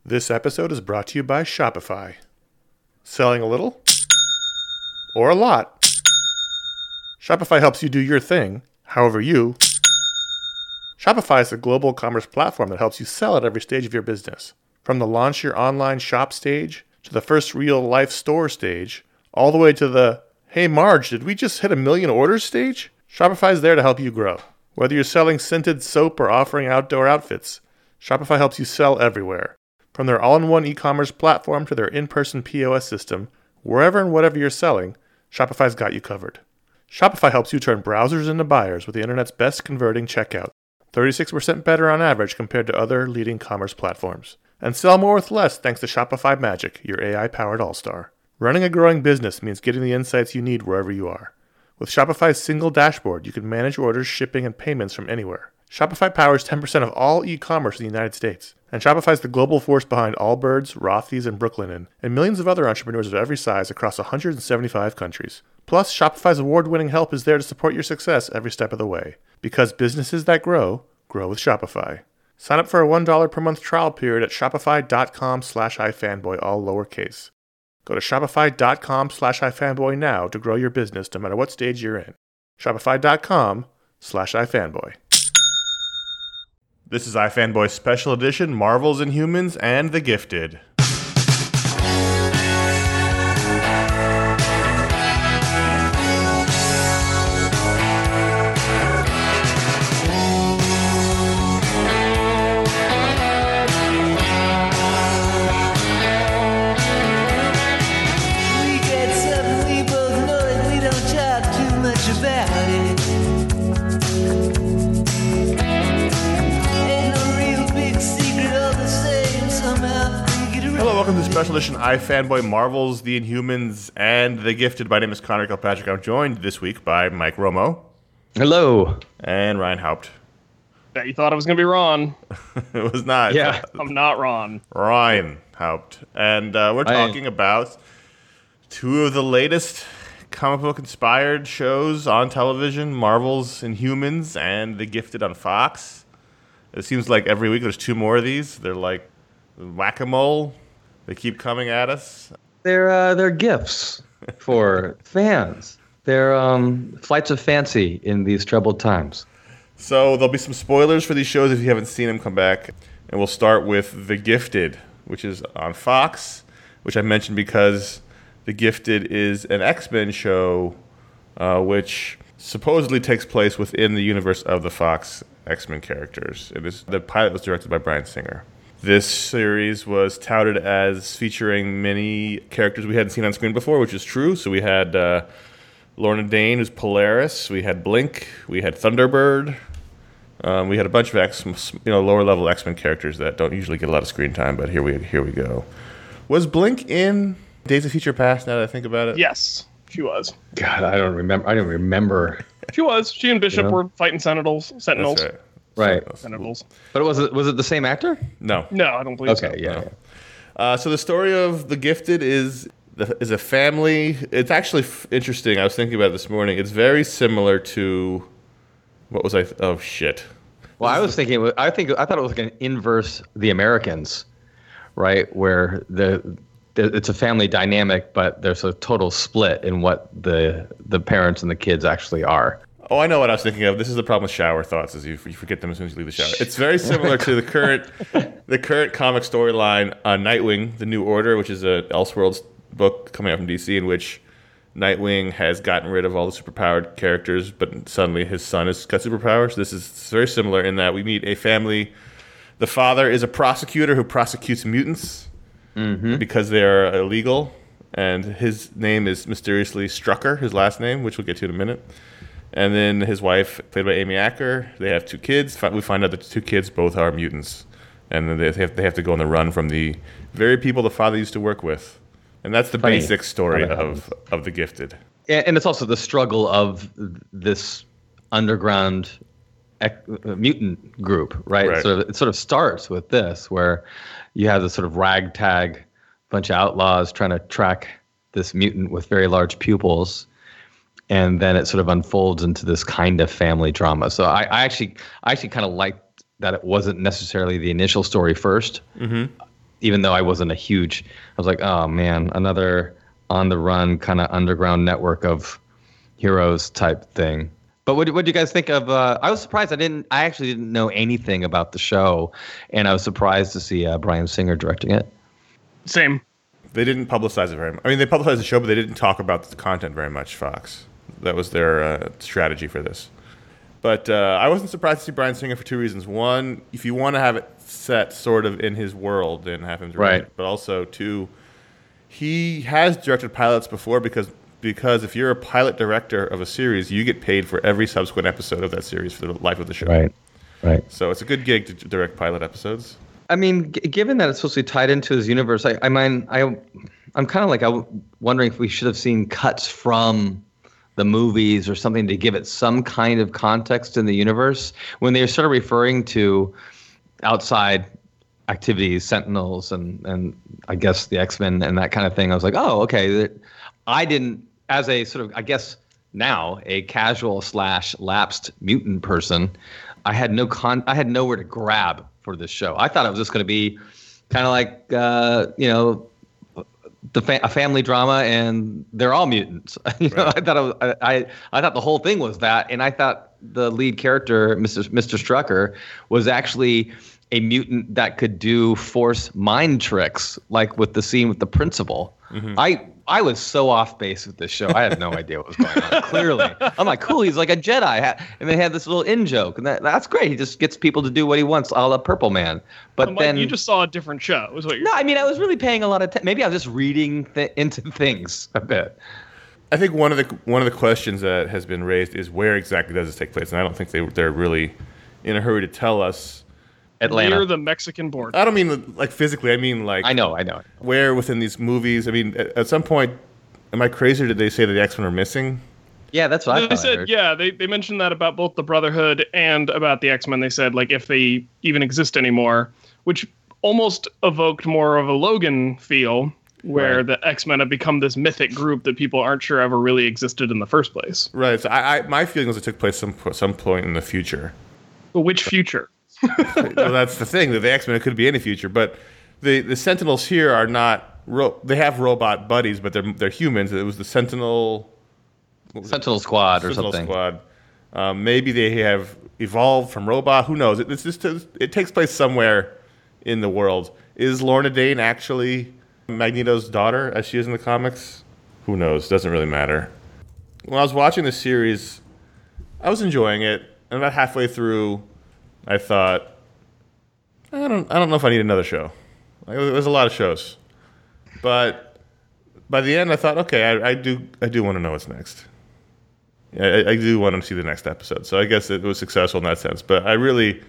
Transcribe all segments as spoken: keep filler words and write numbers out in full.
This episode is brought to you by Shopify. Selling a little or a lot? Shopify helps you do your thing, however you. Shopify is a global commerce platform that helps you sell at every stage of your business. From the launch your online shop stage, to the first real-life store stage, all the way to the, hey Marge, did we just hit a million orders stage? Shopify is there to help you grow. Whether you're selling scented soap or offering outdoor outfits, Shopify helps you sell everywhere. From their all-in-one e-commerce platform to their in-person P O S system, wherever and whatever you're selling, Shopify's got you covered. Shopify helps you turn browsers into buyers with the internet's best converting checkout, thirty-six percent better on average compared to other leading commerce platforms. And sell more with less thanks to Shopify Magic, your A I-powered all-star. Running a growing business means getting the insights you need wherever you are. With Shopify's single dashboard, you can manage orders, shipping, and payments from anywhere. Shopify powers ten percent of all e-commerce in the United States. And Shopify's the global force behind Allbirds, Rothy's, and Brooklinen, and millions of other entrepreneurs of every size across one hundred seventy-five countries. Plus, Shopify's award-winning help is there to support your success every step of the way. Because businesses that grow, grow with Shopify. Sign up for a one dollar per month trial period at shopify.com slash ifanboy, all lowercase. Go to shopify.com slash ifanboy now to grow your business no matter what stage you're in. Shopify.com slash ifanboy. This is iFanboy Special Edition, Marvels, Inhumans, and The Gifted. Welcome to Special Edition iFanboy Marvels, The Inhumans, and The Gifted. My name is Connor Kilpatrick. I'm joined this week by Mike Romo. Hello. And Ryan Haupt. Bet you thought I was going to be Ron. It was not. Yeah. I'm not Ron. Ryan Haupt. And uh, we're talking I... about two of the latest comic book inspired shows on television, Marvels, Inhumans, and The Gifted on Fox. It seems like every week there's two more of these. They're like whack-a-mole. They keep coming at us. They're uh, they're gifts for fans. They're um, flights of fancy in these troubled times. So there'll be some spoilers for these shows if you haven't seen them. Come back, and we'll start with The Gifted, which is on Fox, which I mentioned because The Gifted is an X-Men show, uh, which supposedly takes place within the universe of the Fox X-Men characters. It is, the pilot was directed by Bryan Singer. This series was touted as featuring many characters we hadn't seen on screen before, which is true. So we had uh, Lorna Dane, who's Polaris. We had Blink. We had Thunderbird. Um, we had a bunch of X, you know, lower level X-Men characters that don't usually get a lot of screen time, but here we here we go. Was Blink in Days of Future Past? Now that I think about it, yes, she was. God, I don't remember. I don't remember. She was. She and Bishop you know? were fighting Sentinels. Sentinels. That's right. Right. Sentinels. But was it was it the same actor? No. No, I don't believe okay, so. Okay, yeah. No. yeah. Uh, so the story of The Gifted is is a family. It's actually f- interesting. I was thinking about it this morning. It's very similar to what was I? Th- oh shit. Well, I was thinking. I think I thought it was like an inverse The Americans, right? Where the, the it's a family dynamic, but there's a total split in what the the parents and the kids actually are. Oh, I know what I was thinking of. This is the problem with shower thoughts: is you, you forget them as soon as you leave the shower. It's very similar to the current, the current comic storyline on Nightwing: The New Order, which is a Elseworlds book coming out from D C, in which Nightwing has gotten rid of all the superpowered characters, but suddenly his son has got superpowers. This is very similar in that we meet a family. The father is a prosecutor who prosecutes mutants mm-hmm. because they are illegal, and his name is mysteriously Strucker, his last name, which we'll get to in a minute. And then his wife, played by Amy Acker, they have two kids. We find out that the two kids both are mutants. And then they have, they have to go on the run from the very people the father used to work with. And that's the Funny. basic story of, of The Gifted. And it's also the struggle of this underground ec- mutant group, right? Right. So it sort of starts with this, where you have this sort of ragtag bunch of outlaws trying to track this mutant with very large pupils. And then it sort of unfolds into this kind of family drama. So I, I actually, I actually kind of liked that it wasn't necessarily the initial story first. Mm-hmm. even though I wasn't a huge, I was like, oh man, another on the run kind of underground network of heroes type thing. But what what do you guys think of? Uh, I was surprised. I didn't. I actually didn't know anything about the show, and I was surprised to see uh, Bryan Singer directing it. Same. They didn't publicize it very much. I mean, they publicized the show, but they didn't talk about the content very much. Fox. That was their uh, strategy for this. But uh, I wasn't surprised to see Bryan Singer for two reasons. One, if you want to have it set sort of in his world and have him direct Right. it. But also, two, he has directed pilots before because because if you're a pilot director of a series, you get paid for every subsequent episode of that series for the life of the show. Right. Right. So it's a good gig to direct pilot episodes. I mean, g- given that it's supposed to be tied into his universe, I, I mean, I, I'm kind of like I'm wondering if we should have seen cuts from the movies or something to give it some kind of context in the universe. When they started referring to outside activities, Sentinels, and and I guess the X-Men and that kind of thing, I was like, oh, okay. I didn't, as a sort of, I guess now a casual slash lapsed mutant person, I had no con, I had nowhere to grab for this show. I thought it was just going to be kind of like, uh, you know, the fa- a family drama, and they're all mutants. you know, Right. I thought it was, I, I I thought the whole thing was that, and I thought the lead character, Mister Mister Strucker, was actually a mutant that could do force mind tricks, like with the scene with the principal. Mm-hmm. I I was so off base with this show. I had no idea what was going on. Clearly, I'm like, cool. He's like a Jedi, and they had this little in joke, and that, that's great. He just gets people to do what he wants, a la Purple Man. But I'm like, then you just saw a different show. Is what you're no, I mean, I was really paying a lot of. T- maybe I was just reading th- into things a bit. I think one of the one of the questions that has been raised is where exactly does this take place, and I don't think they they're really in a hurry to tell us. Atlanta. near the Mexican border. I don't mean like physically. I mean like I know, I know. where within these movies. I mean, at, at some point, am I crazy or did they say that the X-Men are missing? Yeah, that's what I They thought. I said, heard. yeah, they, they mentioned that about both the Brotherhood and about the X-Men. They said, like, if they even exist anymore, which almost evoked more of a Logan feel, where Right. the X-Men have become this mythic group that people aren't sure ever really existed in the first place. Right. So I, I my feeling was it took place some some point in the future. But which future? Well, that's the thing. That the X-Men, it could be any future, but the the Sentinels here are not. Ro- they have robot buddies, but they're they're humans. It was the Sentinel. what was it? Sentinel Squad or Sentinel something. Squad. Um, maybe they have evolved from robot. Who knows? It, it's just it takes place somewhere in the world. Is Lorna Dane actually Magneto's daughter, as she is in the comics? Who knows? Doesn't really matter. When I was watching the series, I was enjoying it, and about halfway through, I thought, I don't, I don't know if I need another show. Like, there's a lot of shows, but by the end, I thought, okay, I, I do, I do want to know what's next. Yeah, I, I do want to see the next episode. So I guess it was successful in that sense. But I really,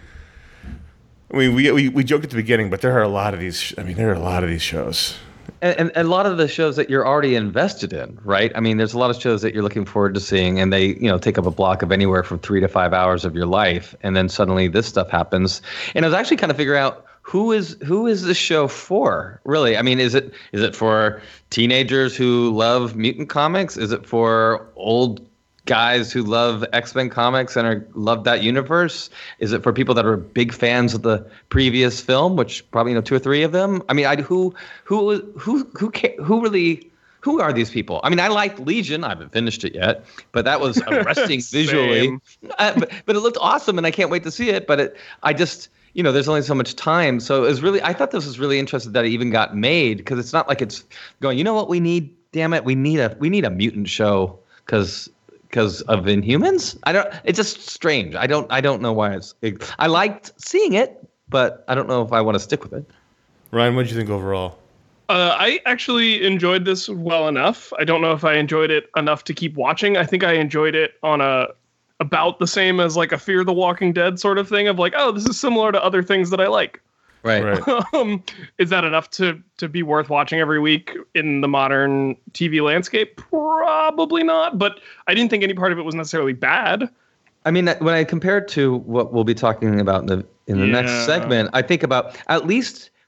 I mean, we we, we joked at the beginning, but there are a lot of these. I mean, there are a lot of these shows. And, and a lot of the shows that you're already invested in, right? I mean, there's a lot of shows that you're looking forward to seeing, and they, you know, take up a block of anywhere from three to five hours of your life, and then suddenly this stuff happens. And I was actually kind of figuring out who is who is this show for, really? I mean, is it is it for teenagers who love mutant comics? Is it for old guys who love X-Men comics and are love that universe? Is it for people that are big fans of the previous film, which probably, you know, two or three of them? I mean, I who who who who ca- who really who are these people? I mean, I liked Legion. I haven't finished it yet, but that was arresting visually. Same. Uh, but, but it looked awesome, and I can't wait to see it. But it, I just, you know, there's only so much time, so it was really. I thought this was really interesting that it even got made, because it's not like it's going, you know what we need? Damn it, we need a we need a mutant show because. Because of Inhumans, I don't. It's just strange. I don't. I don't know why it's. It, I liked seeing it, but I don't know if I want to stick with it. Ryan, what did you think overall? Uh, I actually enjoyed this well enough. I don't know if I enjoyed it enough to keep watching. I think I enjoyed it on a about the same as like a Fear the Walking Dead sort of thing of like, oh, this is similar to other things that I like. Right. Right. um, is that enough to to be worth watching every week in the modern T V landscape? Probably not. But I didn't think any part of it was necessarily bad. I mean, when I compare it to what we'll be talking about in the in the next Yeah. segment, I think about at least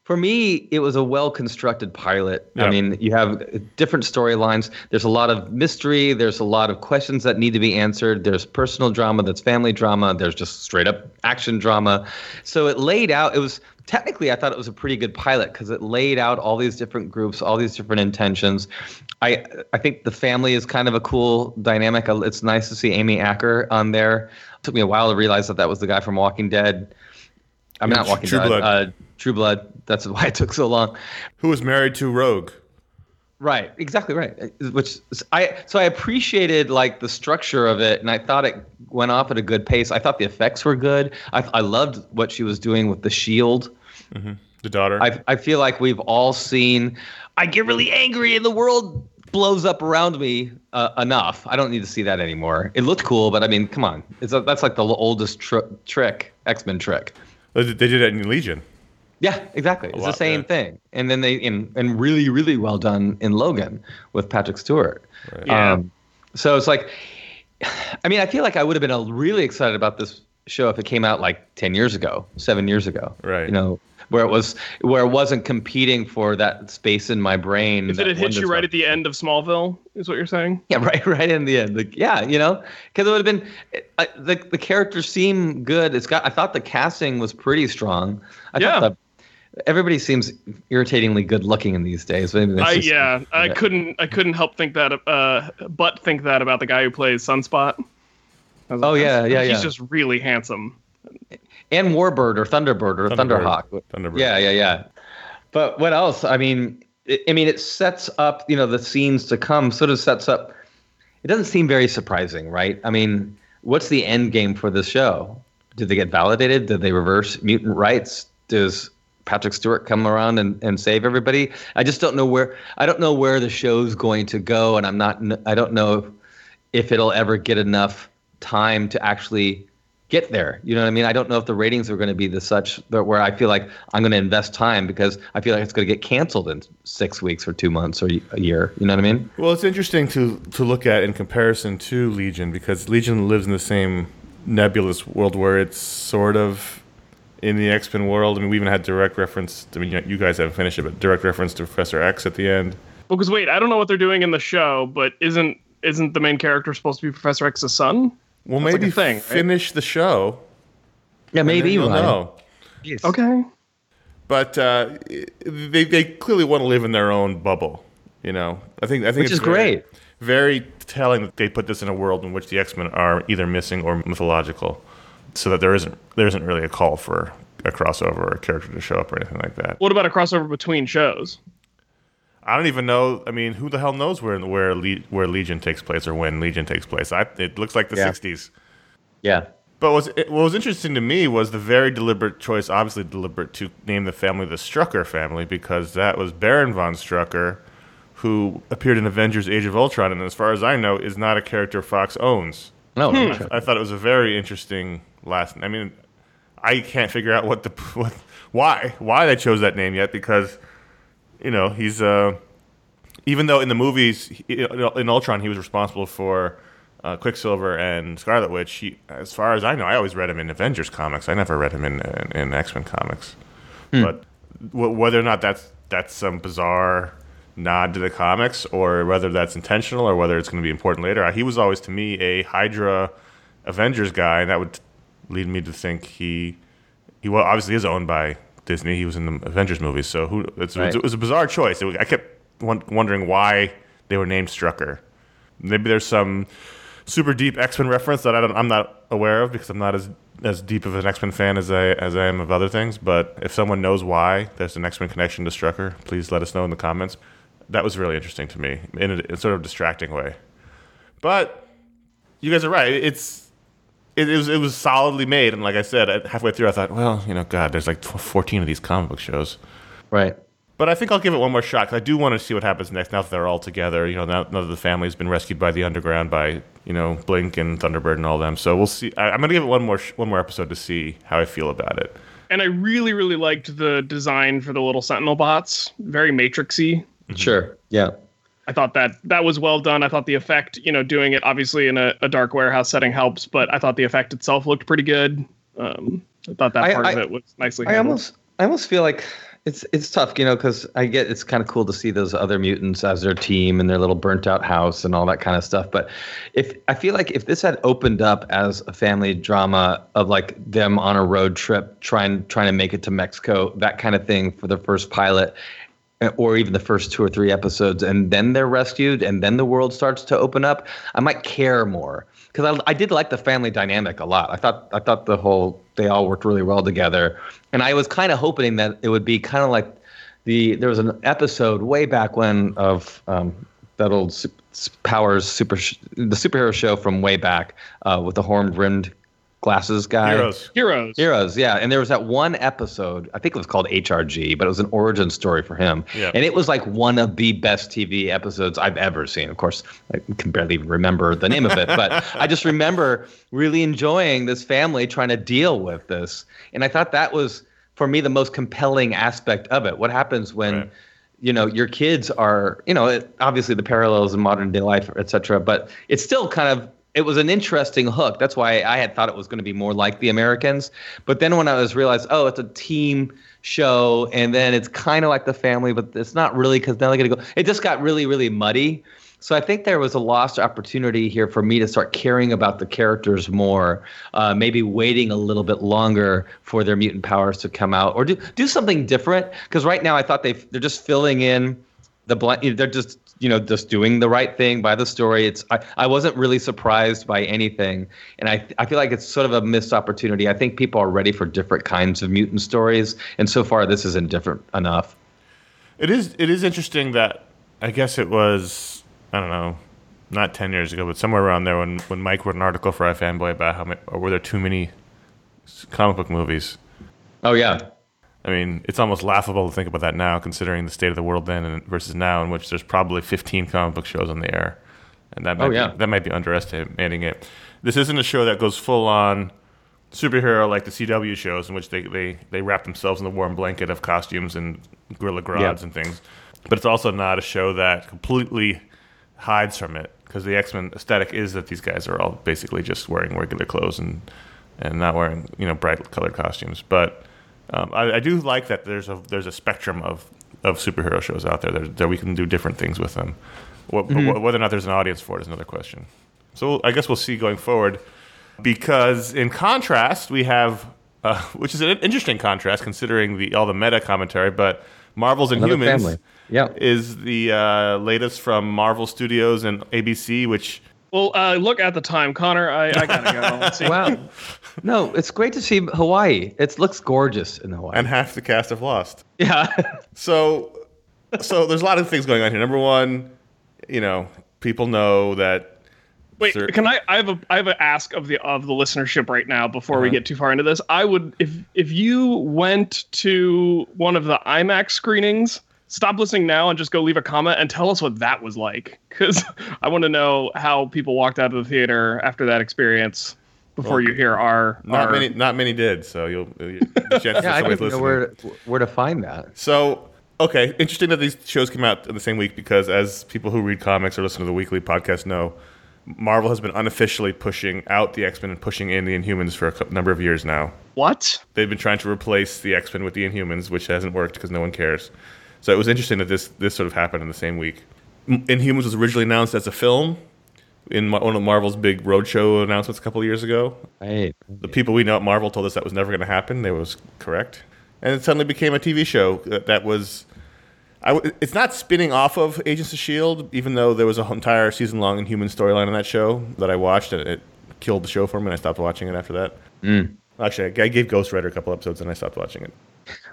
For me, it was a well-constructed pilot. Yeah. I mean, you have different storylines. There's a lot of mystery. There's a lot of questions that need to be answered. There's personal drama. There's family drama. There's just straight-up action drama. So it laid out. It was technically, I thought it was a pretty good pilot because it laid out all these different groups, all these different intentions. I I think the family is kind of a cool dynamic. It's nice to see Amy Acker on there. It took me a while to realize that that was the guy from Walking Dead. I'm not Walking True Dead. Blood. Uh, True Blood. That's why it took so long. Who was married to Rogue? Right. Exactly right. Which I so I appreciated like the structure of it, and I thought it went off at a good pace. I thought the effects were good. I I loved what she was doing with the shield. Mm-hmm. The daughter. I I feel like we've all seen. I get really angry, and the world blows up around me uh, enough. I don't need to see that anymore. It looked cool, but I mean, come on. It's a, that's like the oldest tr- trick, X-Men trick. They did it in Legion. Yeah, exactly. It's lot, the same yeah. thing. And then they in and really, really well done in Logan with Patrick Stewart. Right. Yeah. Um, so it's like, I mean, I feel like I would have been uh, really excited about this show if it came out like ten years ago, seven years ago. Right. You know, where it was where it wasn't competing for that space in my brain. If that it had hit wonder you right stuff. at the end of Smallville, is what you're saying? Yeah, right, right in the end. Like, yeah, you know, because it would have been uh, the the characters seem good. It's got. I thought the casting was pretty strong. I Yeah. thought the, everybody seems irritatingly good looking in these days. Maybe that's I just- yeah, I yeah. couldn't I couldn't help think that uh but think that about the guy who plays Sunspot. I was Oh, yeah, yeah, he's yeah. just really handsome. And Warbird or Thunderbird or Thunderbird. Thunderhawk. Thunderbird. Yeah, yeah, yeah. But what else? I mean, it, I mean, it sets up, you know, the scenes to come. Sort of sets up. It doesn't seem very surprising, right? I mean, what's the end game for this show? Did they get validated? Did they reverse mutant rights? Does Patrick Stewart come around and, and save everybody? I just don't know where. I don't know where the show's going to go, and I'm not. I don't know if it'll ever get enough time to actually get there. You know what I mean? I don't know if the ratings are going to be the such that where I feel like I'm going to invest time because I feel like it's going to get canceled in six weeks or two months or a year. You know what I mean? Well, it's interesting to to look at in comparison to Legion because Legion lives in the same nebulous world where it's sort of in the X-Men world. I mean, we even had direct reference. I mean, you guys haven't finished it, but direct reference to Professor X at the end. Well, because wait, I don't know what they're doing in the show, but isn't isn't the main character supposed to be Professor X's son? Well, That's like maybe a thing, right? finish the show. Yeah, and then maybe you'll Eli. know. Jeez. Okay. But uh, they they clearly want to live in their own bubble. You know, I think I think Which it's is very, great. Very telling that they put this in a world in which the X-Men are either missing or mythological, so that there isn't there isn't really a call for a crossover or a character to show up or anything like that. What about a crossover between shows? I don't even know. I mean, who the hell knows where where Le- where Legion takes place or when Legion takes place? I, it looks like the Yeah. sixties. Yeah. But what's, what was interesting to me was the very deliberate choice, obviously deliberate, to name the family the Strucker family because that was Baron von Strucker, who appeared in Avengers: Age of Ultron, and as far as I know, is not a character Fox owns. No. Hmm. I thought it was a very interesting last. I mean, I can't figure out what the what, why why they chose that name yet because, you know, he's uh, even though in the movies he, in Ultron he was responsible for uh, Quicksilver and Scarlet Witch. He, as far as I know, I always read him in Avengers comics. I never read him in in, in X-Men comics. Hmm. But w- whether or not that's that's some bizarre nod to the comics, or whether that's intentional, or whether it's going to be important later, he was always to me a Hydra Avengers guy, and that would lead me to think he he well obviously is owned by Disney. He was in the Avengers movies, so who it's, Right. it was a bizarre choice. It, I kept won- wondering why they were named Strucker. Maybe there's some super deep X-Men reference that I don't, I'm not aware of because I'm not as as deep of an X-Men fan as I as I am of other things. But if someone knows why there's an X-Men connection to Strucker, please let us know in the comments. That was really interesting to me in a, in sort of distracting way. But you guys are right. It's it, it was it was solidly made, and like I said, at- halfway through, I thought, well, you know, God, there's like fourteen of these comic book shows. Right. But I think I'll give it one more shot because I do want to see what happens next. Now that they're all together, you know, now, now that the family's been rescued by the Underground, by you know Blink and Thunderbird and all them. So we'll see. I, I'm gonna give it one more sh- one more episode to see how I feel about it. And I really, really liked the design for the little Sentinel bots. Very Matrixy. Sure. Yeah. I thought that that was well done. I thought the effect, you know, doing it obviously in a, a dark warehouse setting helps, but I thought the effect itself looked pretty good. Um, I thought that I- part I- of it was nicely I handled. almost, I almost feel like It's it's tough, you know, because I get it's kind of cool to see those other mutants as their team and their little burnt out house and all that kind of stuff. But if I feel like if this had opened up as a family drama of like them on a road trip trying trying to make it to Mexico, that kind of thing for the first pilot, or even the first two or three episodes, and then they're rescued, and then the world starts to open up, I might care more. Because I, I did like the family dynamic a lot. I thought I thought the whole they all worked really well together, and I was kind of hoping that it would be kind of like the there was an episode way back when of um, that old Su- Powers super sh- the superhero show from way back uh, with the horned rimmed glasses guy. Heroes. Heroes. Heroes, yeah. And there was that one episode, I think it was called H R G, but it was an origin story for him. Yeah. And it was like one of the best T V episodes I've ever seen. Of course, I can barely even remember the name of it, but I just remember really enjoying this family trying to deal with this. And I thought that was, for me, the most compelling aspect of it. What happens when, Right. you know, your kids are, you know, it, obviously the parallels in modern day life, et cetera, but it's still kind of, it was an interesting hook. That's why I had thought it was going to be more like The Americans. But then when I was realized, oh, it's a team show, and then it's kind of like The Family, but it's not really, because now they're going to go. It just got really, really muddy. So I think there was a lost opportunity here for me to start caring about the characters more, uh, maybe waiting a little bit longer for their mutant powers to come out, or do do something different. Because right now I thought they they're just filling in the blank. They're just you know, just doing the right thing by the story. It's I, I wasn't really surprised by anything. And I I feel like it's sort of a missed opportunity. I think people are ready for different kinds of mutant stories. And so far, this isn't different enough. It is it is interesting that I guess it was, I don't know, not ten years ago, but somewhere around there when, when Mike wrote an article for iFanboy about how many, or were there too many comic book movies? Oh, yeah. I mean, it's almost laughable to think about that now, considering the state of the world then and versus now, in which there's probably fifteen comic book shows on the air, and that might Oh, yeah. be, that might be underestimating it. This isn't a show that goes full on superhero like the C W shows, in which they, they, they wrap themselves in the warm blanket of costumes and Gorilla Grodd Yeah. and things. But it's also not a show that completely hides from it, because the X-Men aesthetic is that these guys are all basically just wearing regular clothes and and not wearing, you know, bright colored costumes. But Um, I, I do like that there's a there's a spectrum of, of superhero shows out there that, that we can do different things with them. What, mm-hmm. Whether or not there's an audience for it is another question. So I guess we'll see going forward. Because in contrast, we have, uh, which is an interesting contrast considering the all the meta commentary, but Marvel's Inhumans Family. Yeah. is the uh, latest from Marvel Studios and A B C, which... Well, uh, look at the time, Connor. I, I gotta go. Let's see. Wow. No, it's great to see Hawaii. It looks gorgeous in Hawaii. And half the cast have lost. Yeah. So, so there's a lot of things going on here. Number one, you know, people know that. Wait, cer- can I? I have a I have an ask of the of the listenership right now before Uh-huh. we get too far into this. I would if if you went to one of the IMAX screenings. Stop listening now and just go leave a comment and tell us what that was like. Because I want to know how people walked out of the theater after that experience before Well, you hear our... Not our many, not many did. So you'll, you'll the chances Yeah, that I somebody's don't know listening. where to, where to find that. So, okay, interesting that these shows came out in the same week, because as people who read comics or listen to the weekly podcast know, Marvel has been unofficially pushing out the X-Men and pushing in the Inhumans for a cou- number of years now. What? They've been trying to replace the X-Men with the Inhumans, which hasn't worked because no one cares. So it was interesting that this this sort of happened in the same week. M- Inhumans was originally announced as a film in Ma- one of Marvel's big roadshow announcements a couple of years ago. Right. The people we know at Marvel told us that was never going to happen. They was correct. And it suddenly became a T V show that, that was... I w- it's not spinning off of Agents of S H I E L D, even though there was an entire season-long Inhuman storyline on that show that I watched, and it killed the show for me, and I stopped watching it after that. Mm. Actually, I I gave Ghost Rider a couple episodes, and I stopped watching it.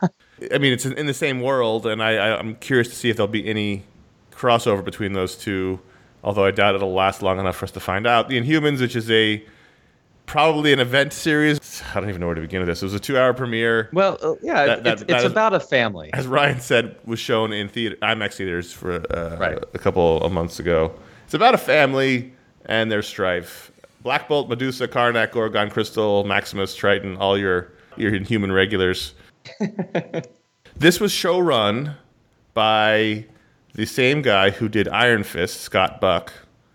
I mean, it's in in the same world, and I, I, I'm curious to see if there'll be any crossover between those two, although I doubt it'll last long enough for us to find out. The Inhumans, which is a probably an event series. I don't even know where to begin with this. It was a two-hour premiere. Well, uh, yeah, That- that- it's, that it's is- about a family. As Ryan said, was shown in theater, IMAX theaters for uh, Right. a couple of months ago. It's about a family and their strife. Black Bolt, Medusa, Karnak, Gorgon, Crystal, Maximus, Triton, all your, your Inhuman regulars. This was showrun by the same guy who did Iron Fist, Scott Buck.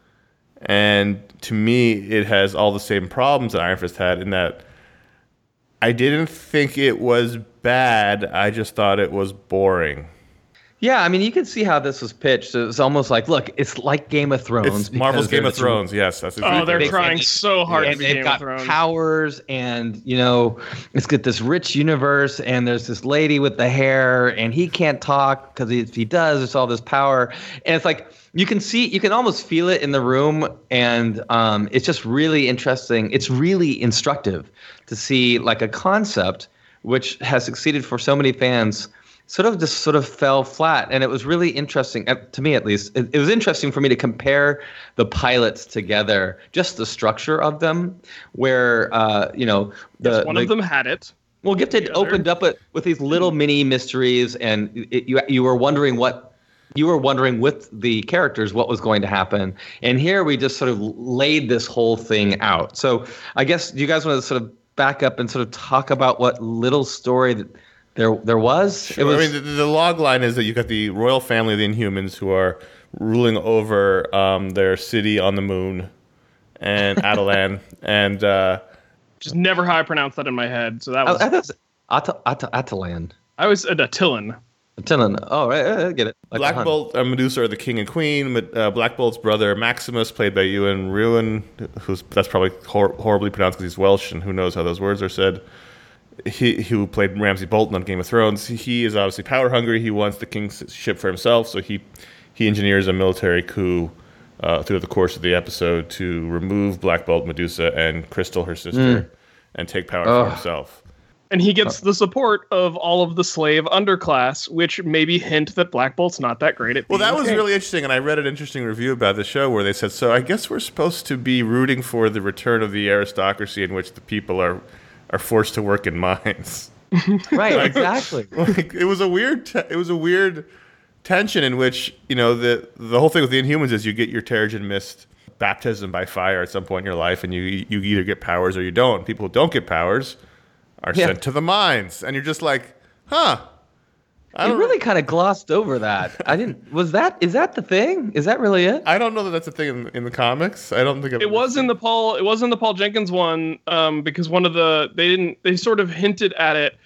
And to me, it has all the same problems that Iron Fist had, in that I didn't think it was bad. I just thought it was boring. Yeah, I mean, you can see how this was pitched. It's almost like, look, it's like Game of Thrones. It's Marvel's Game of this- Thrones. Yes, that's exactly Oh, they're what it was. trying so hard and to be they've Game got of Thrones. powers, and you know, it's got this rich universe, and there's this lady with the hair, and he can't talk because if he does, there's all this power, and it's like you can see, you can almost feel it in the room, and um, it's just really interesting. It's really instructive to see like a concept which has succeeded for so many fans. Sort of just sort of fell flat, and it was really interesting uh, to me, at least. It, it was interesting for me to compare the pilots together, just the structure of them, where uh, you know the Yes, one the, of them had it. well, Gifted the other- opened up it with these little mini mysteries, and it, you you were wondering what you were wondering with the characters what was going to happen, and here we just sort of laid this whole thing out. So I guess do you guys want to sort of back up and sort of talk about what little story that There, there was. Sure. It was. I mean, the, the log line is that you got the royal family of the Inhumans who are ruling over um, their city on the moon, and Atalan, and uh, Just never how I pronounced that in my head. So that I, was I thought it was At- At- Atalan. I was a Attilan. Atalan. Oh, right, I get it. Like Black the Hun. Bolt and Medusa are the king and queen. Ma- Uh, Black Bolt's brother Maximus, played by Ewan Ruin, who's that's probably hor- horribly pronounced because he's Welsh, and who knows how those words are said. He who played Ramsay Bolton on Game of Thrones. He is obviously power hungry. He wants the king's ship for himself, so he he engineers a military coup uh, through the course of the episode to remove Black Bolt, Medusa, and Crystal, her sister, and take power Ugh. for himself. And he gets the support of all of the slave underclass, which maybe hint that Black Bolt's not that great at Well, being that a was king. really interesting, and I read an interesting review about the show where they said, so I guess we're supposed to be rooting for the return of the aristocracy in which the people are are forced to work in mines. Right, exactly. Like, it was a weird te- it was a weird tension in which, you know, the the whole thing with the Inhumans is you get your Terrigen Mist baptism by fire at some point in your life, and you you either get powers or you don't. People who don't get powers are Yeah. sent to the mines, and you're just like, huh. I You don't really kind of glossed over that. I didn't. Was that? Is that the thing? Is that really it? I don't know that that's a thing in, in the comics. I don't think I've It was in the Paul. It was in the Paul Jenkins one, um, because one of the they didn't they sort of hinted at it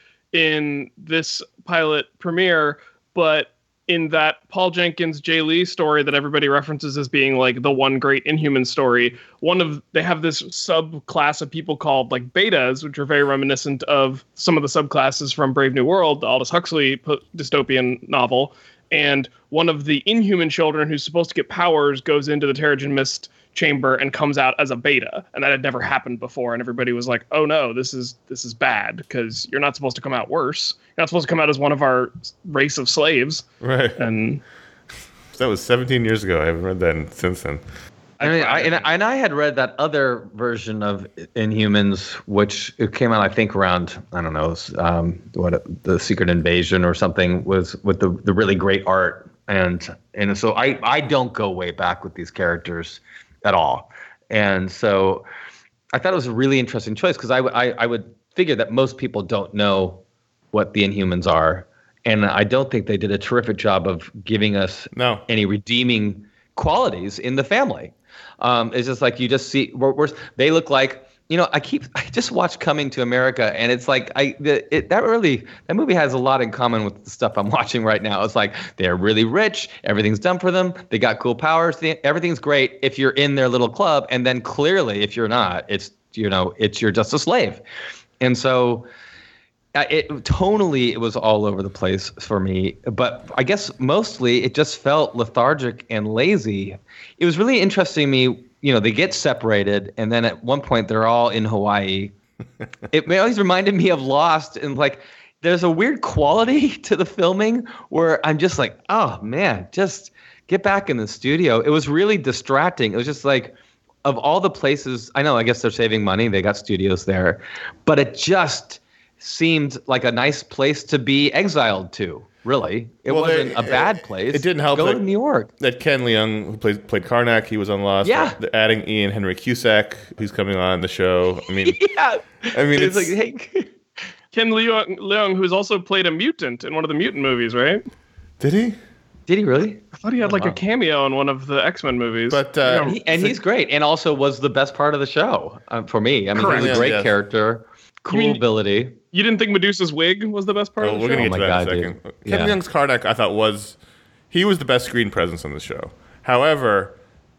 in this pilot premiere, but in that Paul Jenkins Jay Lee story that everybody references as being like the one great Inhuman story, one of they have this subclass of people called like betas, which are very reminiscent of some of the subclasses from Brave New World, the Aldous Huxley po- dystopian novel. And one of the Inhuman children who's supposed to get powers goes into the Terrigen Mist chamber and comes out as a beta, and that had never happened before, and everybody was like, oh no, this is this is bad because you're not supposed to come out worse. You're not supposed to come out as one of our race of slaves. Right. And That was seventeen years ago. I haven't read that since then. I mean, I, and, and I had read that other version of Inhumans, which it came out, I think, around I don't know, um, what the Secret Invasion or something, was with the the really great art, and and so I I don't go way back with these characters at all, and so I thought it was a really interesting choice because I, I I would figure that most people don't know what the Inhumans are, and I don't think they did a terrific job of giving us No. any redeeming qualities in the family. Um, it's just like you just see, we're, we're, they look like, you know, I keep, I just watched Coming to America, and it's like, I, the, it, that really, that movie has a lot in common with the stuff I'm watching right now. It's like, they're really rich, everything's done for them, they got cool powers, they, everything's great if you're in their little club, and then clearly, if you're not, it's, you know, it's, you're just a slave. And so, Uh, it tonally it was all over the place for me, but I guess mostly it just felt lethargic and lazy. It was really interesting to me, you know, they get separated and then at one point they're all in Hawaii. It always reminded me of Lost, and like there's a weird quality to the filming where I'm just like, oh man, just get back in the studio. It was really distracting. It was just like, of all the places, I know, I guess they're saving money, they got studios there, but it just seemed like a nice place to be exiled to, really. It Well, wasn't they- a bad it- place. it didn't help Go that- to New York. That Ken Leung, who played played Karnak, he was on Lost. Yeah. They're adding Ian Henry Cusack, who's coming on the show. I mean, Yeah. I mean, it's, it's, like, hey, Ken Leung, Leung, who's also played a mutant in one of the mutant movies, right? did he? did he really? I thought he had like wow. a cameo in one of the X-Men movies. But uh, And, he, and he's great, and also was the best part of the show um, for me. I mean, Correct. he was a Yeah, great yeah. character, cool mean- ability. You didn't think Medusa's wig was the best part Oh, of the we're show? gonna get Oh to my that God, in a second. dude. Kevin Yeah. Young's Karnak, I thought was he was the best screen presence on the show. However,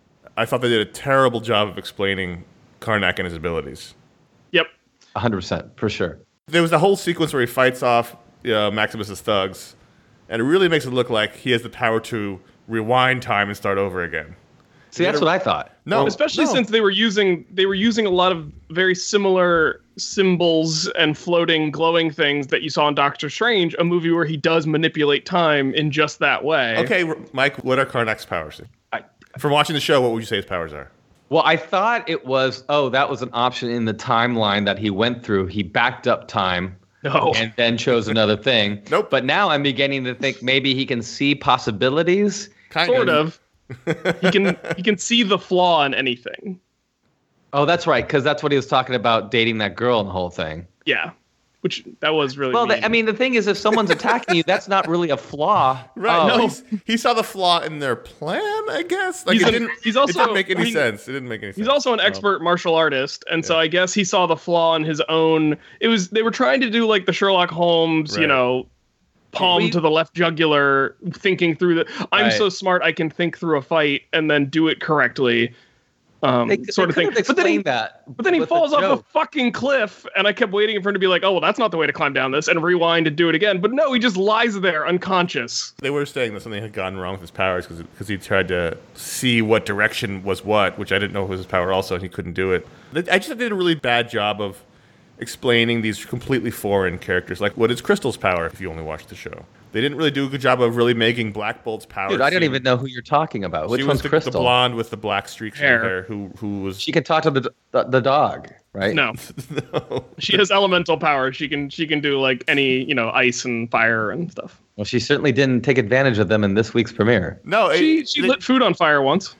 I thought they did a terrible job of explaining Karnak and his abilities. Yep. one hundred percent, for sure. There was the whole sequence where he fights off uh, Maximus's thugs, and it really makes it look like he has the power to rewind time and start over again. See, that's what I thought. No, Especially no. since they were using they were using a lot of very similar symbols and floating glowing things that you saw in Doctor Strange, a movie where he does manipulate time in just that way. Okay, R- Mike, what are Karnak's powers? I, From watching the show, what would you say his powers are? well, I thought it was, oh, that was an option in the timeline that he went through. He backed up time No. and then chose another thing. Nope. But now I'm beginning to think maybe he can see possibilities. Kind Sort of. he can he can see the flaw in anything. Oh, that's right, because that's what he was talking about, dating that girl and the whole thing. Yeah. Which that was really Well, mean. the, I mean, the thing is, if someone's attacking you, that's not really a flaw. Right. Oh, No, no. he's, he saw the flaw in their plan, I guess. Like He's it an- didn't. he's also- it didn't make any I mean, sense. It didn't make any sense. He's also an expert martial artist, and so I guess he saw the flaw in his own. It was they were trying to do like the Sherlock Holmes, you Right. know, palm We- to the left jugular, thinking through the. I'm Right. so smart, I can think through a fight and then do it correctly, um, They, sort they of thing. could have But then he, explained that. but then he with the falls off a joke. fucking cliff, and I kept waiting for him to be like, "Oh, well, that's not the way to climb down this," and rewind and do it again. But no, he just lies there unconscious. They were saying that something had gone wrong with his powers because he tried to see what direction was what, which I didn't know was his power also, and he couldn't do it. I just did a really bad job of explaining these completely foreign characters. Like, what is Crystal's power if you only watch the show? They didn't really do a good job of really making Black Bolt's power. Dude, I don't seem- even know who you're talking about. Which she one's was the, Crystal? the blonde with the black streaks in her Hair. hair who, who was... She can talk to the the, the dog, right? No, no. she has elemental powers. She can she can do like any you know ice and fire and stuff. Well, she certainly didn't take advantage of them in this week's premiere. No, it- She she they, lit food on fire once.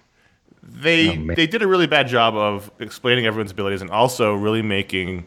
they, Oh, man. they did a really bad job of explaining everyone's abilities and also really making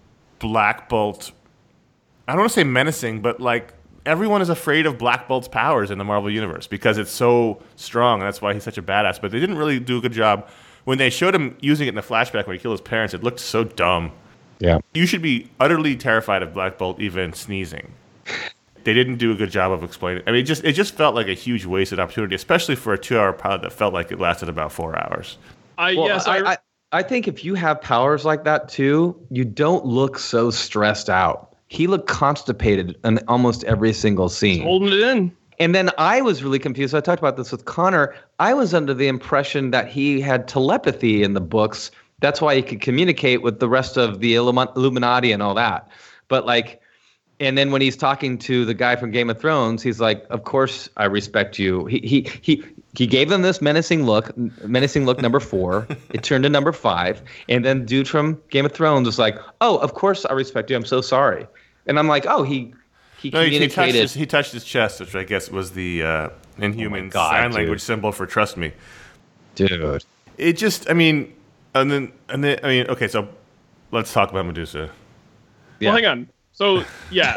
Black Bolt, I don't want to say menacing, but like everyone is afraid of Black Bolt's powers in the Marvel Universe because it's so strong. And that's why he's such a badass. But they didn't really do a good job. When they showed him using it in the flashback when he killed his parents, it looked so dumb. Yeah. You should be utterly terrified of Black Bolt even sneezing. They didn't do a good job of explaining. I mean, it just it just felt like a huge wasted opportunity, especially for a two-hour pilot that felt like it lasted about four hours. I Well, yes, I, I, I, I think if you have powers like that too, you don't look so stressed out. He looked constipated in almost every single scene. holding it in. And then I was really confused. I talked about this with Connor. I was under the impression that he had telepathy in the books. That's why he could communicate with the rest of the Illumi- Illuminati and all that. But like, and then when he's talking to the guy from Game of Thrones, he's like, "Of course I respect you." He he he he gave them this menacing look, menacing look number four. It turned to number five, and then dude from Game of Thrones was like, "Oh, of course I respect you. I'm so sorry." And I'm like, "Oh, he he No, he, he touched communicated." his, he touched his chest, which I guess was the uh, Inhuman Oh my God, sign dude. language symbol for "trust me." Dude. It just, I mean, and then and then, I mean, okay, so let's talk about Medusa. Yeah. Well, hang on. So yeah,